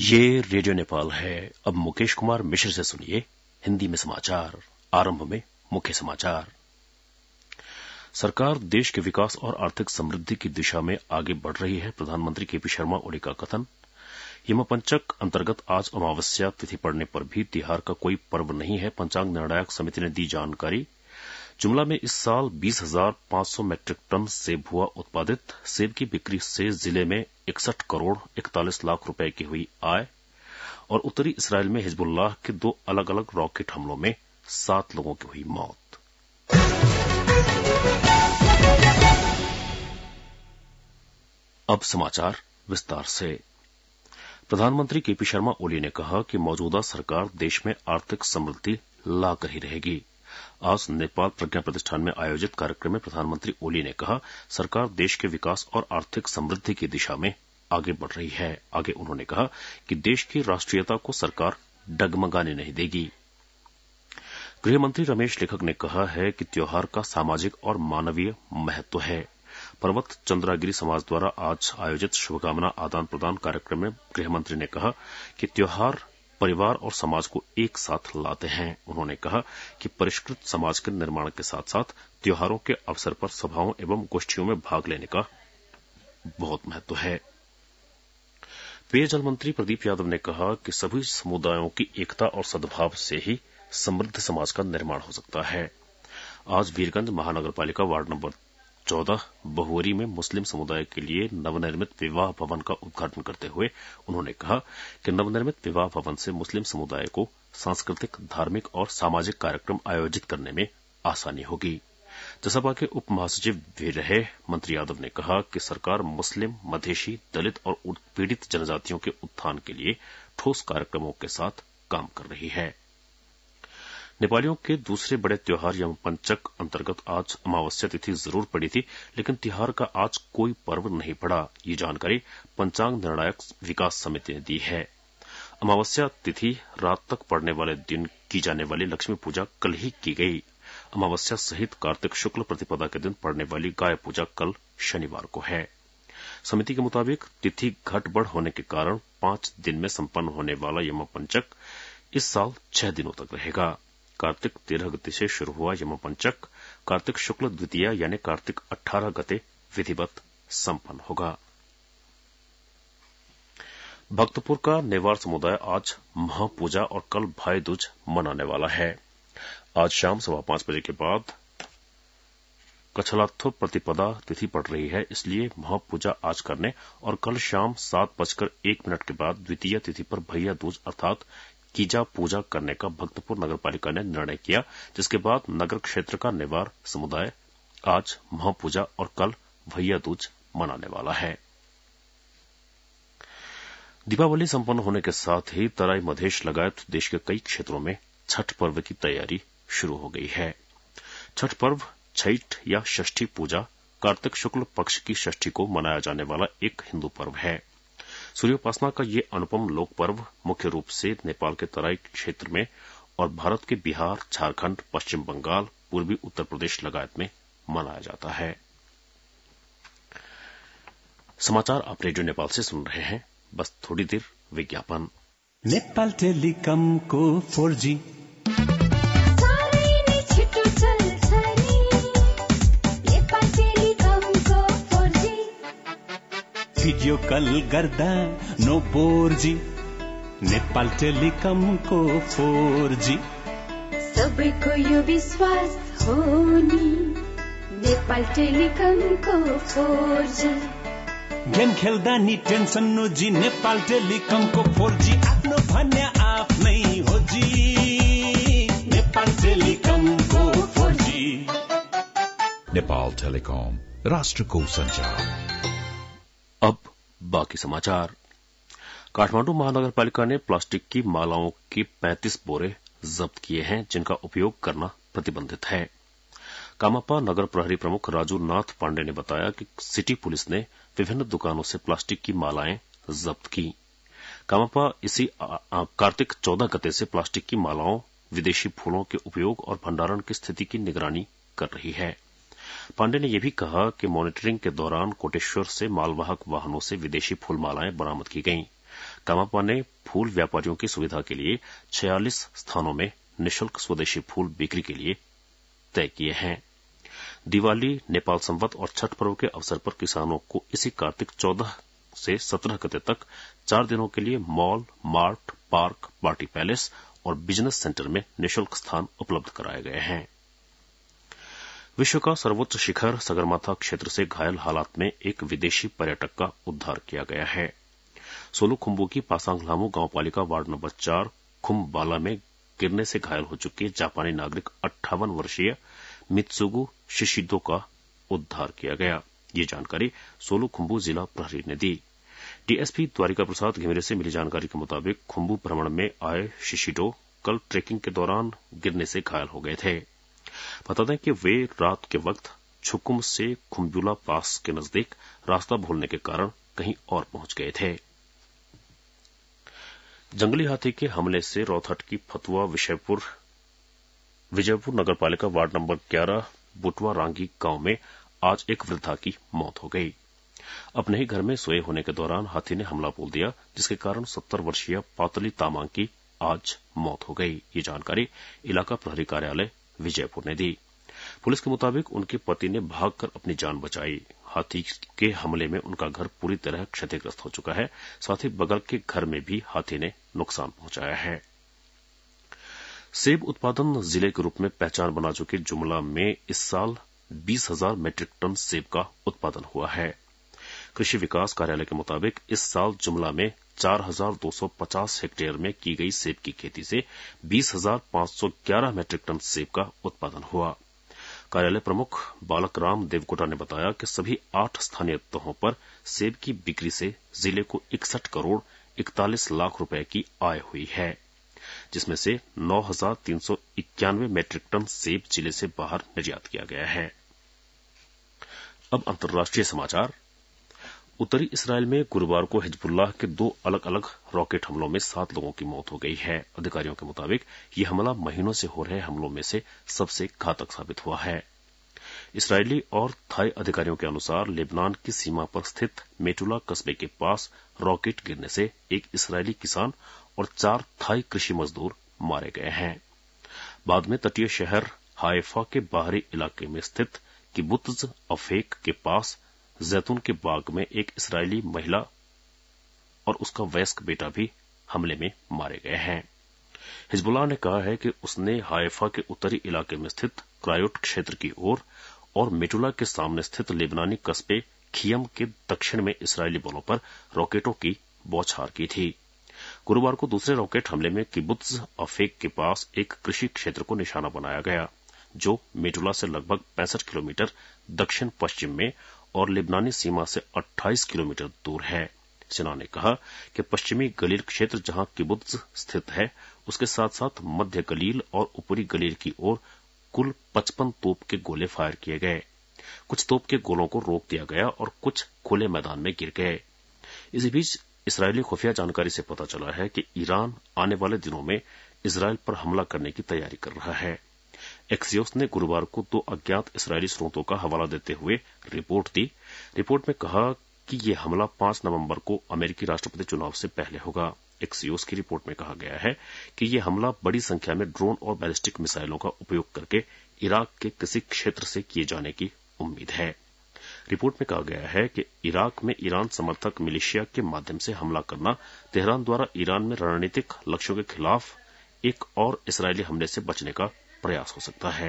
ये रेडियो नेपाल है। अब मुकेश कुमार मिश्र से सुनिए हिंदी में समाचार। आरंभ में मुख्य समाचार। सरकार देश के विकास और आर्थिक समृद्धि की दिशा में आगे बढ़ रही है। प्रधानमंत्री केपी शर्मा ओली का कथन। यमपंचक अंतर्गत आज अमावस्या तिथि पड़ने पर भी तिहार का कोई पर्व नहीं है। पंचांग निर्णायक समिति ने दी जानकारी। जुमला में इस साल 20,500 मैट्रिक टन सेब हुआ उत्पादित। सेब की बिक्री से जिले में 61 करोड़ 41 लाख रुपए की हुई आय। और उत्तरी इस्राएल में हिजबुल्लाह के 2 अलग अलग रॉकेट हमलों में 7 लोगों की हुई मौत। अब समाचार विस्तार से। प्रधानमंत्री केपी शर्मा ओली ने कहा कि मौजूदा सरकार देश में आर्थिक समृद्धि लाकर ही रहेगी। आज नेपाल प्रज्ञा प्रतिष्ठान में आयोजित कार्यक्रम में प्रधानमंत्री ओली ने कहा, सरकार देश के विकास और आर्थिक समृद्धि की दिशा में आगे बढ़ रही है। आगे उन्होंने कहा कि देश की राष्ट्रीयता को सरकार डगमगाने नहीं देगी। गृहमंत्री रमेश लेखक ने कहा है कि त्योहार का सामाजिक और मानवीय महत्व है। पर्वत चंद्रागिरी समाज द्वारा आज आयोजित शुभकामना आदान प्रदान कार्यक्रम में गृहमंत्री ने कहा कि त्योहार परिवार और समाज को एक साथ लाते हैं। उन्होंने कहा कि परिष्कृत समाज के निर्माण के साथ साथ त्योहारों के अवसर पर सभाओं एवं गोष्ठियों में भाग लेने का बहुत महत्व है। पेयजल मंत्री प्रदीप यादव ने कहा कि सभी समुदायों की एकता और सद्भाव से ही समृद्ध समाज का निर्माण हो सकता है। आज वीरगंज महानगरपालिका वार्ड नंबर 14 बहुवरी में मुस्लिम समुदाय के लिए नवनिर्मित विवाह भवन का उद्घाटन करते हुए उन्होंने कहा कि नवनिर्मित विवाह भवन से मुस्लिम समुदाय को सांस्कृतिक, धार्मिक और सामाजिक कार्यक्रम आयोजित करने में आसानी होगी। जसपा के उप महासचिव भी रहे मंत्री यादव ने कहा कि सरकार मुस्लिम, मधेशी, दलित और उत्पीड़ित जनजातियों के उत्थान के लिए ठोस कार्यक्रमों के साथ काम कर रही है। नेपालियों के दूसरे बड़े त्योहार यमपंचक अंतर्गत आज अमावस्या तिथि जरूर पड़ी थी, लेकिन तिहार का आज कोई पर्व नहीं पड़ा। ये जानकारी पंचांग निर्णायक विकास समिति ने दी है। अमावस्या तिथि रात तक पड़ने वाले दिन की जाने वाली लक्ष्मी पूजा कल ही की गई। अमावस्या सहित कार्तिक शुक्ल प्रतिपदा के दिन पड़ने वाली गाय पूजा कल शनिवार को है। समिति के मुताबिक तिथि घटबढ़ होने के कारण 5 दिन में संपन्न होने वाला यमपंचक इस साल 6 दिनों तक रहेगा। कार्तिक 13 गते से शुरू हुआ यमपंचक कार्तिक शुक्ल द्वितीया यानी कार्तिक 18 गते विधिवत संपन्न होगा। भक्तपुर का नेवार समुदाय आज महापूजा और कल भाई दूज मनाने वाला है। आज शाम 5:15 बजे के बाद कछलाथो प्रतिपदा तिथि पड़ रही है, इसलिए महापूजा आज करने और कल शाम 7:01 के बाद द्वितीय तिथि पर भैया दूज अर्थात कीजा पूजा करने का भक्तपुर नगरपालिका ने निर्णय किया, जिसके बाद नगर क्षेत्र का नेवार समुदाय आज महापूजा और कल भैया दूज मनाने वाला है। दीपावली संपन्न होने के साथ ही तराई मधेश लगायत देश के कई क्षेत्रों में छठ पर्व की तैयारी शुरू हो गई है। छठ पर्व छठ या षष्ठी पूजा कार्तिक शुक्ल पक्ष की षष्ठी को मनाया जाने वाला एक हिंदू पर्व है। सूर्योपासना का ये अनुपम लोक पर्व मुख्य रूप से नेपाल के तराई क्षेत्र में और भारत के बिहार, झारखंड, पश्चिम बंगाल, पूर्वी उत्तर प्रदेश लगायत में मनाया जाता है। समाचार आप रेडियो नेपाल से सुन रहे हैं। बस थोड़ी देर विज्ञापन। नेपाल टेलिकम को 4G भिडियो कल गर्दा नो बोर्जी। नेपाल टेलिकमको 4G सबैको यो विश्वास हो नि। नेपाल टेलिकमको 4G गेम खेल्दा नि टेन्सन नो जी। नेपाल टेलिकमको 4G आफ्नो भन्ने आफ्नै हो जी। नेपाल टेलिकमको 4G। नेपाल टेलिकम राष्ट्रको संचार। अब बाकी समाचार। काठमांडू महानगरपालिका ने प्लास्टिक की मालाओं के 35 बोरे जब्त किए हैं, जिनका उपयोग करना प्रतिबंधित है। कामापा नगर प्रहरी प्रमुख राजू नाथ पांडे ने बताया कि सिटी पुलिस ने विभिन्न दुकानों से प्लास्टिक की मालाएं जब्त की। कामापा इसी कार्तिक 14 गते से प्लास्टिक की मालाओं, विदेशी फूलों के उपयोग और भंडारण की स्थिति की निगरानी कर रही है। पांडे ने यह भी कहा कि मॉनिटरिंग के दौरान कोटेश्वर से मालवाहक वाहनों से विदेशी फूलमालाएं बरामद की गईं। कामापा ने फूल व्यापारियों की सुविधा के लिए 46 स्थानों में निःशुल्क स्वदेशी फूल बिक्री के लिए तय किए हैं। दिवाली, नेपाल संवत और छठ पर्व के अवसर पर किसानों को इसी कार्तिक 14 से 17 गते तक 4 दिनों के लिए mall, mart, park, party palace और बिजनेस सेंटर में निःशुल्क स्थान उपलब्ध कराए गए हैं। विश्व का सर्वोच्च शिखर सगरमाथा क्षेत्र से घायल हालात में एक विदेशी पर्यटक का उद्धार किया गया है। सोलुखुम्बु की पासांगलामू गांवपालिका वार्ड नंबर 4 खुम्बाला में गिरने से घायल हो चुके जापानी नागरिक 58 वर्षीय मित्सुगु शिशिदो का उद्धार किया गया। ये जानकारी सोलुखुम्बु जिला प्रहरी ने दी। डीएसपी द्वारिका प्रसाद घिमिरे से मिली जानकारी के मुताबिक खुम्बु भ्रमण में आए शिशिडो कल ट्रेकिंग के दौरान गिरने से घायल हो गए थे। बता दें कि वे रात के वक्त छुकुम से खुम्बुला पास के नजदीक रास्ता भूलने के कारण कहीं और पहुंच गए थे। जंगली हाथी के हमले से रौतहट की फतुआ विजयपुर नगरपालिका वार्ड नंबर 11 बुटवा रांगी गांव में आज एक वृद्धा की मौत हो गई। अपने ही घर में सोए होने के दौरान हाथी ने हमला बोल दिया, जिसके कारण 70 वर्षीय पातली तामांग की आज मौत हो गई। ये जानकारी इलाका प्रहरी कार्यालय विजयपुर ने दी। पुलिस के मुताबिक उनके पति ने भागकर अपनी जान बचाई। हाथी के हमले में उनका घर पूरी तरह क्षतिग्रस्त हो चुका है। साथ ही बगल के घर में भी हाथी ने नुकसान पहुंचाया है। सेब उत्पादन जिले के रूप में पहचान बना चुके जुमला में इस साल 20,000 मीट्रिक टन सेब का उत्पादन हुआ है। कृषि विकास कार्यालय के मुताबिक इस साल जुमला में 4,250 हेक्टेयर में की गई सेब की खेती से 20,511 मीट्रिक टन सेब का उत्पादन हुआ। कार्यालय प्रमुख बालक राम देवकोटा ने बताया कि सभी 8 स्थानीय तहों पर सेब की बिक्री से जिले को 61 करोड़ 41 लाख रुपए की आय हुई है, जिसमें से 9,391 मीट्रिक टन सेब जिले से बाहर निर्यात किया गया है। अब अंतर्राष्ट्रीय समाचार। उत्तरी इसराइल में गुरुवार को हिजबुल्लाह के 2 अलग अलग रॉकेट हमलों में 7 लोगों की मौत हो गई है। अधिकारियों के मुताबिक यह हमला महीनों से हो रहे हमलों में से सबसे घातक साबित हुआ है। इसराइली और थाई अधिकारियों के अनुसार लेबनान की सीमा पर स्थित मेटुला कस्बे के पास रॉकेट गिरने से एक इसराइली किसान और 4 थाई कृषि मजदूर मारे गए हैं। बाद में तटीय शहर हाइफा के बाहरी इलाके में स्थित किबुत्ज अफेक के पास जैतून के बाग में एक इसराइली महिला और उसका वयस्क बेटा भी हमले में मारे गए हैं। हिजबुल्लाह ने कहा है कि उसने हाइफा के उत्तरी इलाके में स्थित क्रायोट क्षेत्र की ओर और मेटुला के सामने स्थित लेबनानी कस्बे खियम के दक्षिण में इसराइली बलों पर रॉकेटों की बौछार की थी। गुरुवार को दूसरे रॉकेट हमले में किबुत्ज अफेक के पास एक कृषि क्षेत्र को निशाना बनाया गया, जो मेटुला से लगभग 65 किलोमीटर दक्षिण पश्चिम में और लेबनानी सीमा से 28 किलोमीटर दूर है। सेना ने कहा कि पश्चिमी गलील क्षेत्र जहां किबुत्ज स्थित है, उसके साथ साथ मध्य गलील और ऊपरी गलील की ओर कुल 55 तोप के गोले फायर किए गए। कुछ तोप के गोलों को रोक दिया गया और कुछ खुले मैदान में गिर गए। इसी बीच इसराइली खुफिया जानकारी से पता चला है कि ईरान आने वाले दिनों में इसराइल पर हमला करने की तैयारी कर रहा है। एक्सियोस ने गुरुवार को 2 अज्ञात इसराइली स्रोतों का हवाला देते हुए रिपोर्ट दी। रिपोर्ट में कहा कि यह हमला 5 नवंबर को अमेरिकी राष्ट्रपति चुनाव से पहले होगा। एक्सियोस की रिपोर्ट में कहा गया है कि यह हमला बड़ी संख्या में ड्रोन और बैलिस्टिक मिसाइलों का उपयोग करके इराक के किसी क्षेत्र से किए जाने की उम्मीद है। रिपोर्ट में कहा गया है कि इराक में ईरान समर्थक मिलिशिया के माध्यम से हमला करना तेहरान द्वारा ईरान में रणनीतिक लक्ष्यों के खिलाफ एक और इसराइली हमले से बचने का प्रयास हो सकता है।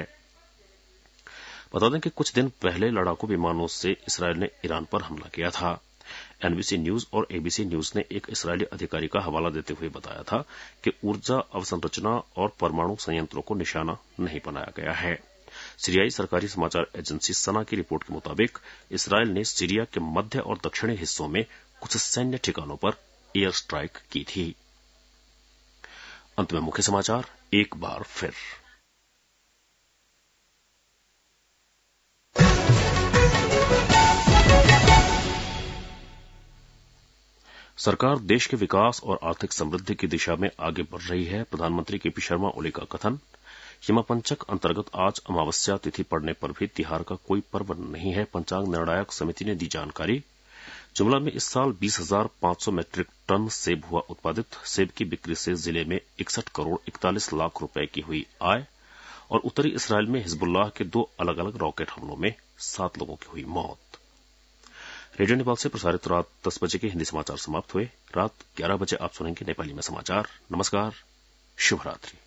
बता दें कि कुछ दिन पहले लड़ाकू विमानों से इसराइल ने ईरान पर हमला किया था। एनबीसी न्यूज और एबीसी न्यूज ने एक इसराइली अधिकारी का हवाला देते हुए बताया था कि ऊर्जा अवसंरचना और परमाणु संयंत्रों को निशाना नहीं बनाया गया है। सीरियाई सरकारी समाचार एजेंसी सना की रिपोर्ट के मुताबिक इसराइल ने सीरिया के मध्य और दक्षिणी हिस्सों में कुछ सैन्य ठिकानों पर एयर स्ट्राइक की थी। अंत में मुख्य समाचार एक बार फिर। सरकार देश के विकास और आर्थिक समृद्धि की दिशा में आगे बढ़ रही है। प्रधानमंत्री केपी शर्मा ओली का कथन। यमा पंचक अंतर्गत आज अमावस्या तिथि पड़ने पर भी तिहार का कोई पर्व नहीं है। पंचांग निर्णायक समिति ने दी जानकारी। जुमला में इस साल 20,500 मीट्रिक टन सेब हुआ उत्पादित। सेब की बिक्री से जिले में 61 करोड़ 41 लाख रुपए की हुई आय। और उत्तरी इसराइल में हिजबुल्लाह के 2 अलग अलग रॉकेट हमलों में 7 लोगों की हुई मौत। रेडियो नेपाल से प्रसारित रात 10 बजे के हिंदी समाचार समाप्त हुए। रात 11 बजे आप सुनेंगे नेपाली में समाचार। नमस्कार, शुभ रात्रि।